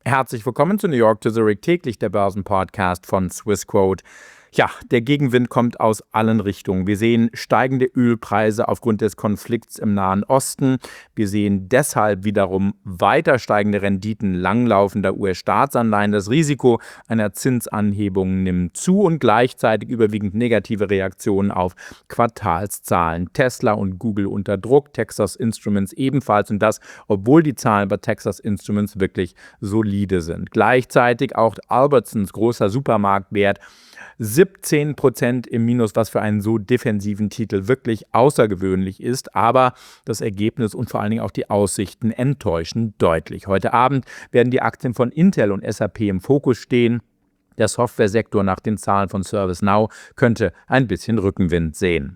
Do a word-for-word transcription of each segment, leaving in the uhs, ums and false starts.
Herzlich willkommen zu New York to Zurich, täglich der Börsenpodcast von Swissquote. Ja, der Gegenwind kommt aus allen Richtungen. Wir sehen steigende Ölpreise aufgrund des Konflikts im Nahen Osten. Wir sehen deshalb wiederum weiter steigende Renditen langlaufender U S-Staatsanleihen. Das Risiko einer Zinsanhebung nimmt zu und gleichzeitig überwiegend negative Reaktionen auf Quartalszahlen. Tesla und Google unter Druck, Texas Instruments ebenfalls, und das, obwohl die Zahlen bei Texas Instruments wirklich solide sind. Gleichzeitig auch Albertsons großer Supermarktwert siebzehn Prozent im Minus, was für einen so defensiven Titel wirklich außergewöhnlich ist. Aber das Ergebnis und vor allen Dingen auch die Aussichten enttäuschen deutlich. Heute Abend werden die Aktien von Intel und S A P im Fokus stehen. Der Softwaresektor nach den Zahlen von ServiceNow könnte ein bisschen Rückenwind sehen.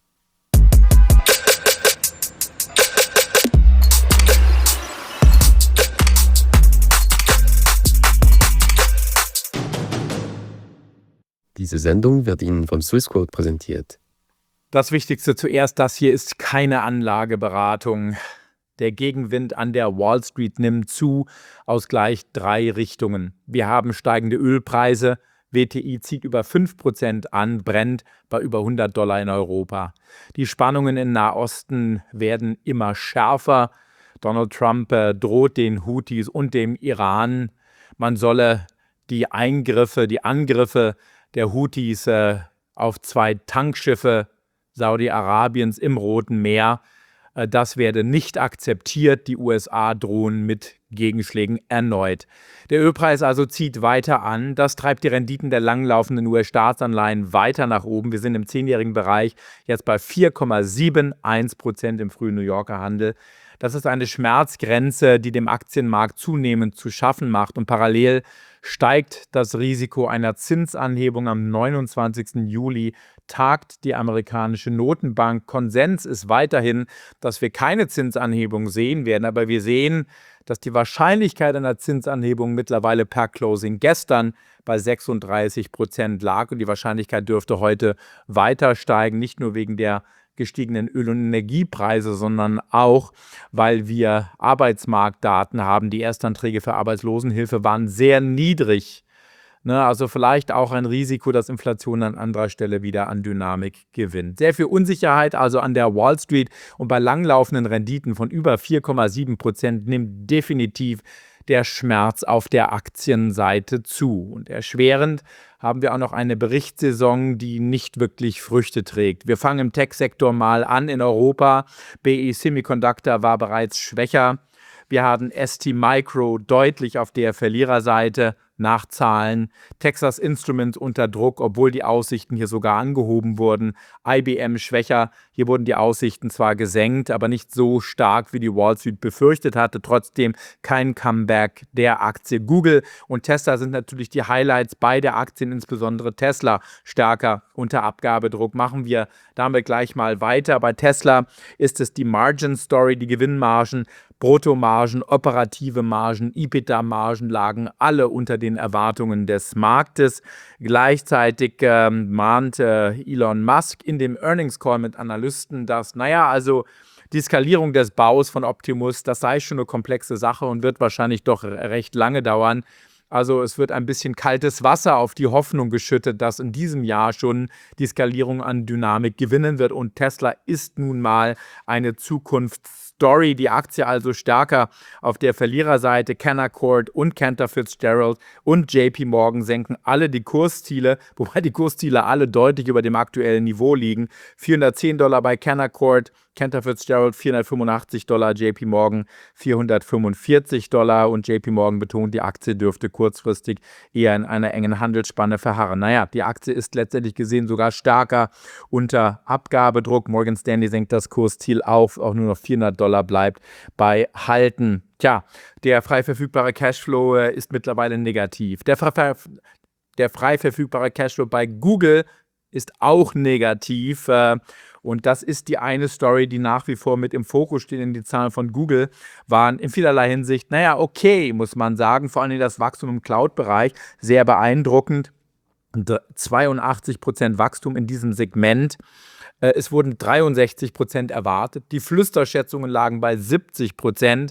Diese Sendung wird Ihnen von Swissquote präsentiert. Das Wichtigste zuerst, das hier ist keine Anlageberatung. Der Gegenwind an der Wall Street nimmt zu aus gleich drei Richtungen. Wir haben steigende Ölpreise, W T I zieht über fünf Prozent an, brennt bei über hundert Dollar in Europa. Die Spannungen im Nahosten werden immer schärfer. Donald Trump äh, droht den Houthis und dem Iran, man solle die Eingriffe, die Angriffe der Houthis äh, auf zwei Tankschiffe Saudi-Arabiens im Roten Meer, äh, das werde nicht akzeptiert. Die U S A drohen mit Gegenschlägen erneut. Der Ölpreis also zieht weiter an. Das treibt die Renditen der langlaufenden U S-Staatsanleihen weiter nach oben. Wir sind im zehnjährigen Bereich jetzt bei vier Komma einundsiebzig Prozent im frühen New Yorker Handel. Das ist eine Schmerzgrenze, die dem Aktienmarkt zunehmend zu schaffen macht. Und parallel steigt das Risiko einer Zinsanhebung. Am neunundzwanzigsten Juli tagt die amerikanische Notenbank. Konsens ist weiterhin, dass wir keine Zinsanhebung sehen werden. Aber wir sehen, dass die Wahrscheinlichkeit einer Zinsanhebung mittlerweile per Closing gestern bei sechsunddreißig Prozent lag. Und die Wahrscheinlichkeit dürfte heute weiter steigen, nicht nur wegen der gestiegenen Öl- und Energiepreise, sondern auch, weil wir Arbeitsmarktdaten haben. Die Erstanträge für Arbeitslosenhilfe waren sehr niedrig. Ne, also vielleicht auch ein Risiko, dass Inflation an anderer Stelle wieder an Dynamik gewinnt. Sehr viel Unsicherheit also an der Wall Street, und bei langlaufenden Renditen von über vier Komma sieben Prozent nimmt definitiv der Schmerz auf der Aktienseite zu. Und erschwerend haben wir auch noch eine Berichtssaison, die nicht wirklich Früchte trägt. Wir fangen im Tech-Sektor mal an in Europa. B E Semiconductor war bereits schwächer. Wir haben S T Micro deutlich auf der Verliererseite nach Zahlen. Texas Instruments unter Druck, obwohl die Aussichten hier sogar angehoben wurden. I B M schwächer. Hier wurden die Aussichten zwar gesenkt, aber nicht so stark, wie die Wall Street befürchtet hatte. Trotzdem kein Comeback der Aktie. Google und Tesla sind natürlich die Highlights. Beide Aktien, insbesondere Tesla, stärker unter Abgabedruck. Machen wir damit gleich mal weiter. Bei Tesla ist es die Margin Story, die Gewinnmargen, Bruttomargen, operative Margen, EBITDA-Margen lagen alle unter den Erwartungen des Marktes. Gleichzeitig ähm, mahnt äh, Elon Musk in dem Earnings Call mit Analysten, dass, naja, also die Skalierung des Baus von Optimus, das sei schon eine komplexe Sache und wird wahrscheinlich doch recht lange dauern. Also es wird ein bisschen kaltes Wasser auf die Hoffnung geschüttet, dass in diesem Jahr schon die Skalierung an Dynamik gewinnen wird. Und Tesla ist nun mal eine Zukunftsstory. Die Aktie also stärker auf der Verliererseite. Canaccord und Cantor Fitzgerald und J P Morgan senken alle die Kursziele, wobei die Kursziele alle deutlich über dem aktuellen Niveau liegen. vierhundertzehn Dollar bei Canaccord, Cantor Fitzgerald vierhundertfünfundachtzig Dollar, J P Morgan vierhundertfünfundvierzig Dollar, und J P Morgan betont, die Aktie dürfte kurzfristig eher in einer engen Handelsspanne verharren. Naja, die Aktie ist letztendlich gesehen sogar stärker unter Abgabedruck. Morgan Stanley senkt das Kursziel auf, auch nur noch vierhundert Dollar bleibt bei Halten. Tja, der frei verfügbare Cashflow äh, ist mittlerweile negativ. Der, frei, der frei verfügbare Cashflow bei Google ist auch negativ. Äh, Und das ist die eine Story, die nach wie vor mit im Fokus steht. In die Zahlen von Google waren in vielerlei Hinsicht, naja, okay, muss man sagen. Vor allem das Wachstum im Cloud-Bereich sehr beeindruckend. zweiundachtzig Prozent Wachstum in diesem Segment. Es wurden dreiundsechzig Prozent erwartet. Die Flüsterschätzungen lagen bei siebzig Prozent.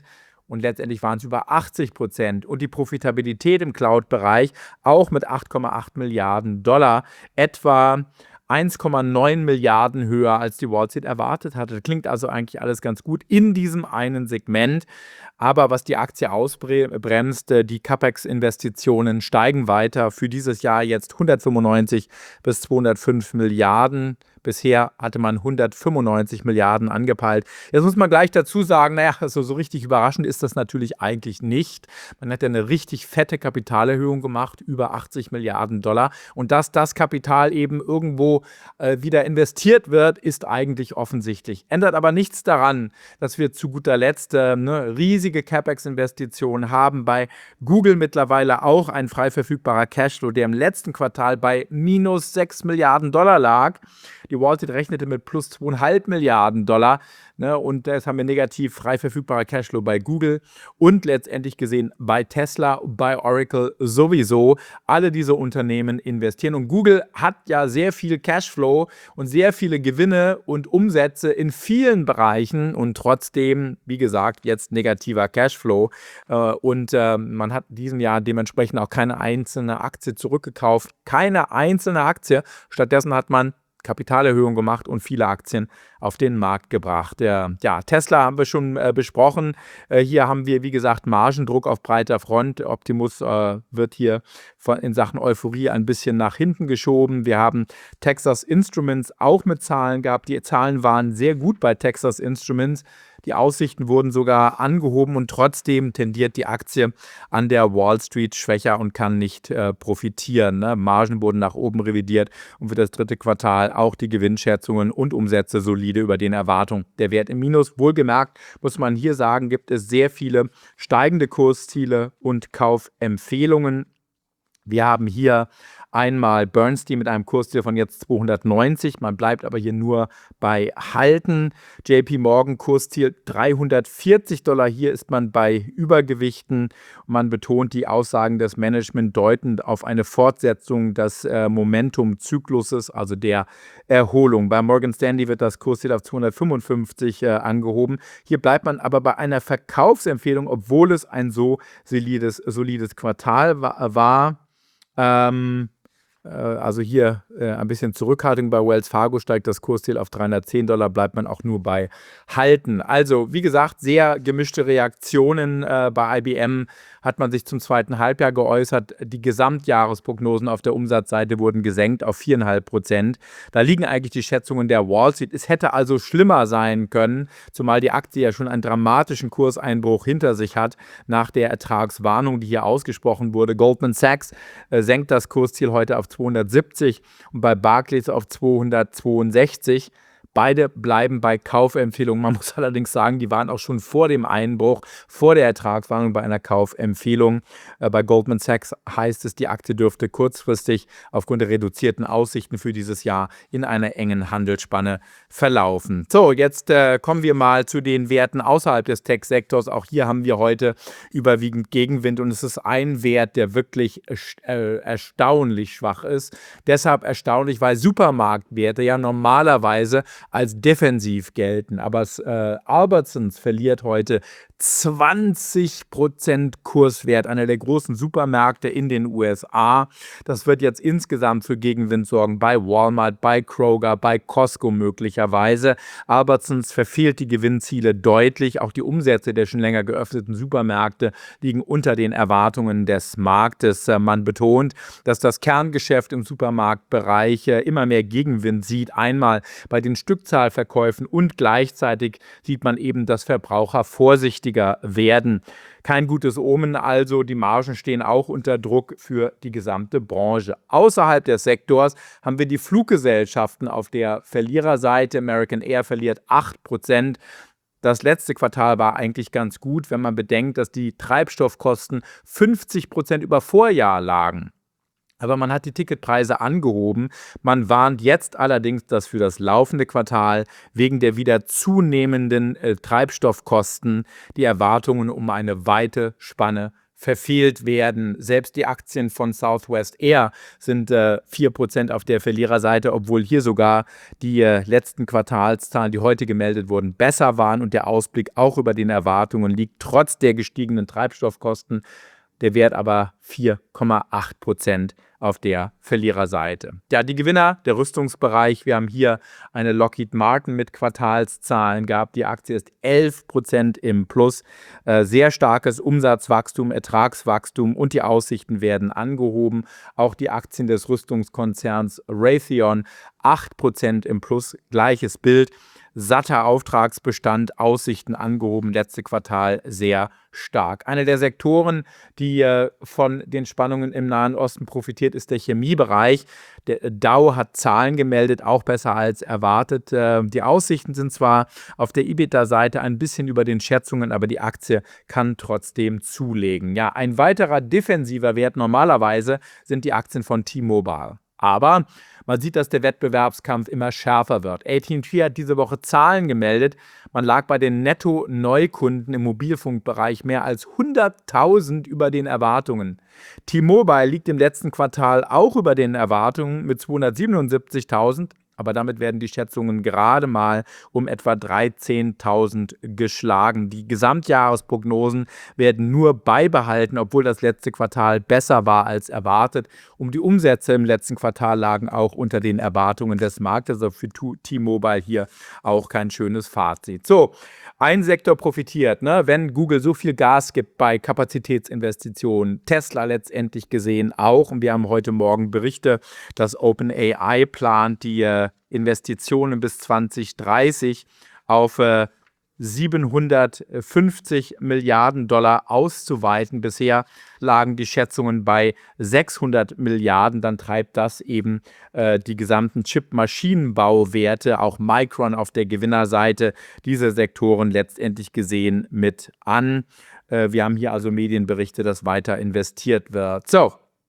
und letztendlich waren es über achtzig Prozent. Und die Profitabilität im Cloud-Bereich auch mit acht Komma acht Milliarden Dollar, etwa eins Komma neun Milliarden höher, als die Wall Street erwartet hatte. Klingt also eigentlich alles ganz gut in diesem einen Segment. Aber was die Aktie ausbremst, die CapEx-Investitionen steigen weiter. Für dieses Jahr jetzt hundertfünfundneunzig bis zweihundertfünf Milliarden. Bisher hatte man hundertfünfundneunzig Milliarden angepeilt. Jetzt muss man gleich dazu sagen, naja, also so richtig überraschend ist das natürlich eigentlich nicht. Man hat ja eine richtig fette Kapitalerhöhung gemacht, über achtzig Milliarden Dollar. Und dass das Kapital eben irgendwo äh, wieder investiert wird, ist eigentlich offensichtlich. Ändert aber nichts daran, dass wir zu guter Letzt äh, eine riesige CapEx-Investitionen haben. Bei Google mittlerweile auch ein frei verfügbarer Cashflow, der im letzten Quartal bei minus sechs Milliarden Dollar lag. Die Wall Street rechnete mit plus zwei Komma fünf Milliarden Dollar, ne, und jetzt haben wir negativ frei verfügbarer Cashflow bei Google und letztendlich gesehen bei Tesla, bei Oracle sowieso. Alle diese Unternehmen investieren und Google hat ja sehr viel Cashflow und sehr viele Gewinne und Umsätze in vielen Bereichen und trotzdem, wie gesagt, jetzt negativer Cashflow äh, und äh, man hat in diesem Jahr dementsprechend auch keine einzelne Aktie zurückgekauft, keine einzelne Aktie. Stattdessen hat man Kapitalerhöhung gemacht und viele Aktien auf den Markt gebracht. Der, ja, Tesla haben wir schon äh, besprochen. Äh, hier haben wir, wie gesagt, Margendruck auf breiter Front. Optimus äh, wird hier von, in Sachen Euphorie ein bisschen nach hinten geschoben. Wir haben Texas Instruments auch mit Zahlen gehabt. Die Zahlen waren sehr gut bei Texas Instruments. Die Aussichten wurden sogar angehoben und trotzdem tendiert die Aktie an der Wall Street schwächer und kann nicht äh, profitieren. Ne? Margen wurden nach oben revidiert und für das dritte Quartal auch die Gewinnschätzungen und Umsätze solide über den Erwartungen. Der Wert im Minus, wohlgemerkt, muss man hier sagen, gibt es sehr viele steigende Kursziele und Kaufempfehlungen. Wir haben hier einmal Bernstein mit einem Kursziel von jetzt zweihundertneunzig, man bleibt aber hier nur bei Halten. J P Morgan Kursziel dreihundertvierzig Dollar, hier ist man bei Übergewichten. Man betont, die Aussagen des Management deuten auf eine Fortsetzung des äh, Momentum-Zykluses, also der Erholung. Bei Morgan Stanley wird das Kursziel auf zweihundertfünfundfünfzig äh, angehoben. Hier bleibt man aber bei einer Verkaufsempfehlung, obwohl es ein so solides, solides Quartal wa war. Ähm, äh, also hier äh, ein bisschen Zurückhaltung bei Wells Fargo, steigt das Kursziel auf dreihundertzehn Dollar, bleibt man auch nur bei Halten. Also wie gesagt, sehr gemischte Reaktionen. Äh, bei I B M hat man sich zum zweiten Halbjahr geäußert. Die Gesamtjahresprognosen auf der Umsatzseite wurden gesenkt auf vier Komma fünf Prozent. Da liegen eigentlich die Schätzungen der Wall Street. Es hätte also schlimmer sein können, zumal die Aktie ja schon einen dramatischen Kurseinbruch hinter sich hat nach der Ertragswarnung, die hier ausgesprochen wurde. Goldman Sachs äh, senkt das Kursziel heute auf zweihundertsiebzig und bei Barclays auf zweihundertzweiundsechzig. Beide bleiben bei Kaufempfehlungen. Man muss allerdings sagen, die waren auch schon vor dem Einbruch, vor der Ertragswarnung bei einer Kaufempfehlung. Äh, bei Goldman Sachs heißt es, die Aktie dürfte kurzfristig aufgrund der reduzierten Aussichten für dieses Jahr in einer engen Handelsspanne verlaufen. So, jetzt äh, kommen wir mal zu den Werten außerhalb des Tech-Sektors. Auch hier haben wir heute überwiegend Gegenwind und es ist ein Wert, der wirklich äh, erstaunlich schwach ist. Deshalb erstaunlich, weil Supermarktwerte ja normalerweise als defensiv gelten. Aber äh, Albertsons verliert heute zwanzig Prozent Kurswert, einer der großen Supermärkte in den U S A. Das wird jetzt insgesamt für Gegenwind sorgen bei Walmart, bei Kroger, bei Costco möglicherweise. Albertsons verfehlt die Gewinnziele deutlich. Auch die Umsätze der schon länger geöffneten Supermärkte liegen unter den Erwartungen des Marktes. Man betont, dass das Kerngeschäft im Supermarktbereich immer mehr Gegenwind sieht. Einmal bei den Stückzahlverkäufen und gleichzeitig sieht man eben, dass Verbraucher vorsichtiger werden. Kein gutes Omen also, die Margen stehen auch unter Druck für die gesamte Branche. Außerhalb des Sektors haben wir die Fluggesellschaften auf der Verliererseite. American Air verliert acht Prozent. Das letzte Quartal war eigentlich ganz gut, wenn man bedenkt, dass die Treibstoffkosten fünfzig Prozent über Vorjahr lagen. Aber man hat die Ticketpreise angehoben. Man warnt jetzt allerdings, dass für das laufende Quartal wegen der wieder zunehmenden äh, Treibstoffkosten die Erwartungen um eine weite Spanne verfehlt werden. Selbst die Aktien von Southwest Air sind äh, vier Prozent auf der Verliererseite, obwohl hier sogar die äh, letzten Quartalszahlen, die heute gemeldet wurden, besser waren und der Ausblick auch über den Erwartungen liegt, trotz der gestiegenen Treibstoffkosten. Der Wert aber vier Komma acht Prozent auf der Verliererseite. Ja, die Gewinner, der Rüstungsbereich, wir haben hier eine Lockheed Martin mit Quartalszahlen gehabt. Die Aktie ist elf Prozent im Plus. Äh, sehr starkes Umsatzwachstum, Ertragswachstum und die Aussichten werden angehoben. Auch die Aktien des Rüstungskonzerns Raytheon acht Prozent im Plus, gleiches Bild. Satter Auftragsbestand, Aussichten angehoben, letzte Quartal sehr stark. Einer der Sektoren, die äh, von den Spannungen im Nahen Osten profitiert, ist der Chemiebereich. Der Dow hat Zahlen gemeldet, auch besser als erwartet. Äh, die Aussichten sind zwar auf der EBITDA-Seite ein bisschen über den Schätzungen, aber die Aktie kann trotzdem zulegen. Ja, ein weiterer defensiver Wert normalerweise sind die Aktien von T-Mobile. Aber man sieht, dass der Wettbewerbskampf immer schärfer wird. A T und T hat diese Woche Zahlen gemeldet. Man lag bei den Netto-Neukunden im Mobilfunkbereich mehr als hunderttausend über den Erwartungen. T-Mobile liegt im letzten Quartal auch über den Erwartungen mit zweihundertsiebenundsiebzigtausend. Aber damit werden die Schätzungen gerade mal um etwa dreizehntausend geschlagen. Die Gesamtjahresprognosen werden nur beibehalten, obwohl das letzte Quartal besser war als erwartet. Um die Umsätze im letzten Quartal lagen auch unter den Erwartungen des Marktes. Also für T-Mobile hier auch kein schönes Fazit. So, ein Sektor profitiert, ne? Wenn Google so viel Gas gibt bei Kapazitätsinvestitionen. Tesla letztendlich gesehen auch. Und wir haben heute Morgen Berichte, dass OpenAI plant, die äh, Investitionen bis zwanzig dreißig auf äh, siebenhundertfünfzig Milliarden Dollar auszuweiten. Bisher lagen die Schätzungen bei sechshundert Milliarden. Dann treibt das eben äh, die gesamten Chip-Maschinenbauwerte, auch Micron auf der Gewinnerseite, diese Sektoren letztendlich gesehen mit an. Äh, wir haben hier also Medienberichte, dass weiter investiert wird. So,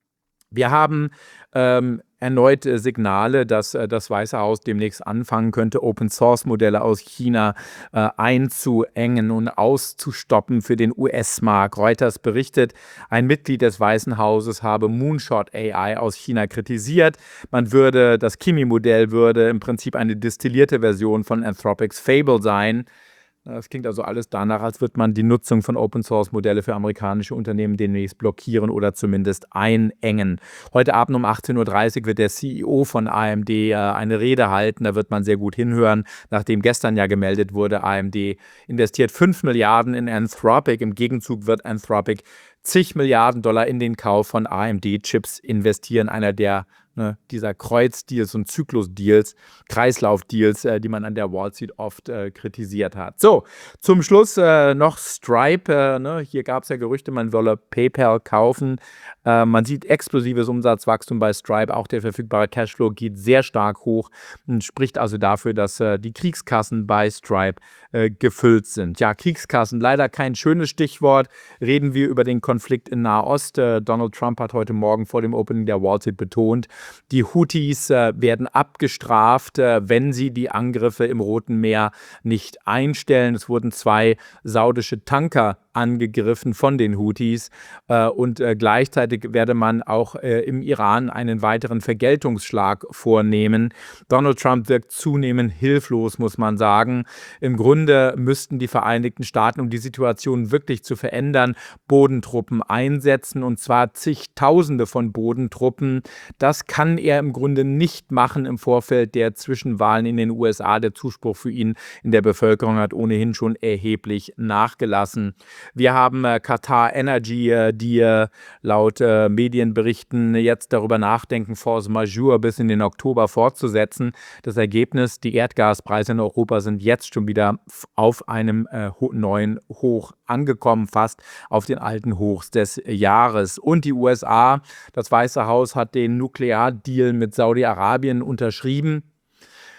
wir haben ähm, erneut äh, Signale, dass äh, das Weiße Haus demnächst anfangen könnte, Open-Source-Modelle aus China äh, einzuengen und auszustoppen für den U S-Markt. Reuters berichtet, ein Mitglied des Weißen Hauses habe Moonshot A I aus China kritisiert. Man würde, das Kimi-Modell würde im Prinzip eine destillierte Version von Anthropics Fable sein. Das klingt also alles danach, als würde man die Nutzung von Open-Source-Modelle für amerikanische Unternehmen demnächst blockieren oder zumindest einengen. Heute Abend um achtzehn Uhr dreißig wird der C E O von A M D äh, eine Rede halten. Da wird man sehr gut hinhören, nachdem gestern ja gemeldet wurde, A M D investiert fünf Milliarden in Anthropic. Im Gegenzug wird Anthropic zig Milliarden Dollar in den Kauf von A M D-Chips investieren, einer der Ne, dieser Kreuzdeals und Zyklusdeals, Kreislaufdeals, äh, die man an der Wall Street oft äh, kritisiert hat. So, zum Schluss äh, noch Stripe. Äh, ne, hier gab es ja Gerüchte, man wolle PayPal kaufen. Äh, man sieht explosives Umsatzwachstum bei Stripe. Auch der verfügbare Cashflow geht sehr stark hoch und spricht also dafür, dass äh, die Kriegskassen bei Stripe äh, gefüllt sind. Ja, Kriegskassen, leider kein schönes Stichwort. Reden wir über den Konflikt in Nahost. Äh, Donald Trump hat heute Morgen vor dem Opening der Wall Street betont, die Houthis äh, werden abgestraft, äh, wenn sie die Angriffe im Roten Meer nicht einstellen. Es wurden zwei saudische Tanker angegriffen von den Houthis äh, und äh, gleichzeitig werde man auch äh, im Iran einen weiteren Vergeltungsschlag vornehmen. Donald Trump wirkt zunehmend hilflos, muss man sagen. Im Grunde müssten die Vereinigten Staaten, um die Situation wirklich zu verändern, Bodentruppen einsetzen, und zwar zigtausende von Bodentruppen. Das kann er im Grunde nicht machen im Vorfeld der Zwischenwahlen in den U S A. Der Zuspruch für ihn in der Bevölkerung hat ohnehin schon erheblich nachgelassen. Wir haben äh, Qatar Energy, äh, die äh, laut äh, Medienberichten jetzt darüber nachdenken, Force Majeure bis in den Oktober fortzusetzen. Das Ergebnis, die Erdgaspreise in Europa sind jetzt schon wieder auf einem äh, ho- neuen Hoch angekommen, fast auf den alten Hochs des Jahres. Und die U S A, das Weiße Haus, hat den Nukleardeal mit Saudi-Arabien unterschrieben.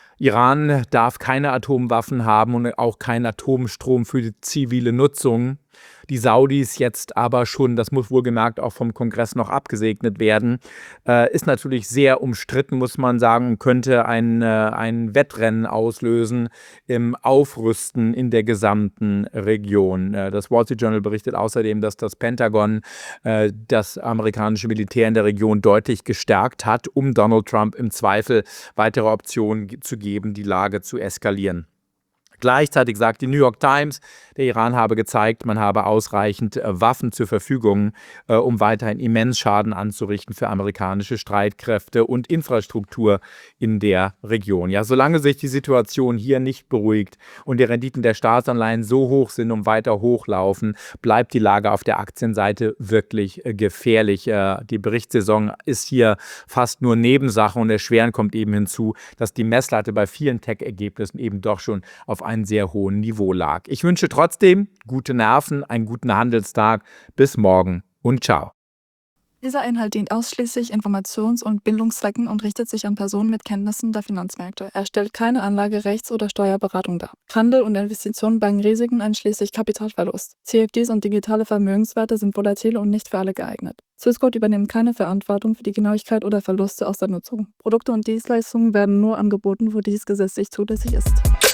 Iran darf keine Atomwaffen haben und auch keinen Atomstrom für die zivile Nutzung. Die Saudis jetzt aber schon, das muss wohlgemerkt auch vom Kongress noch abgesegnet werden, äh, ist natürlich sehr umstritten, muss man sagen, und könnte ein, äh, ein Wettrennen auslösen im Aufrüsten in der gesamten Region. Äh, das Wall Street Journal berichtet außerdem, dass das Pentagon äh, das amerikanische Militär in der Region deutlich gestärkt hat, um Donald Trump im Zweifel weitere Optionen ge- zu geben, die Lage zu eskalieren. Gleichzeitig sagt die New York Times, der Iran habe gezeigt, man habe ausreichend äh, Waffen zur Verfügung, äh, um weiterhin immens Schaden anzurichten für amerikanische Streitkräfte und Infrastruktur in der Region. Ja, solange sich die Situation hier nicht beruhigt und die Renditen der Staatsanleihen so hoch sind und weiter hochlaufen, bleibt die Lage auf der Aktienseite wirklich äh, gefährlich. Äh, die Berichtssaison ist hier fast nur Nebensache und erschwerend kommt eben hinzu, dass die Messlatte bei vielen Tech-Ergebnissen eben doch schon auf einem sehr hohen Niveau lag. Ich wünsche trotzdem gute Nerven, einen guten Handelstag. Bis morgen und ciao. Dieser Inhalt dient ausschließlich Informations- und Bildungszwecken und richtet sich an Personen mit Kenntnissen der Finanzmärkte. Er stellt keine Anlage-, Rechts- oder Steuerberatung dar. Handel und Investitionen bergen Risiken einschließlich Kapitalverlust. C F Ds und digitale Vermögenswerte sind volatil und nicht für alle geeignet. Swissquote übernimmt keine Verantwortung für die Genauigkeit oder Verluste aus der Nutzung. Produkte und Dienstleistungen werden nur angeboten, wo dies gesetzlich zulässig ist.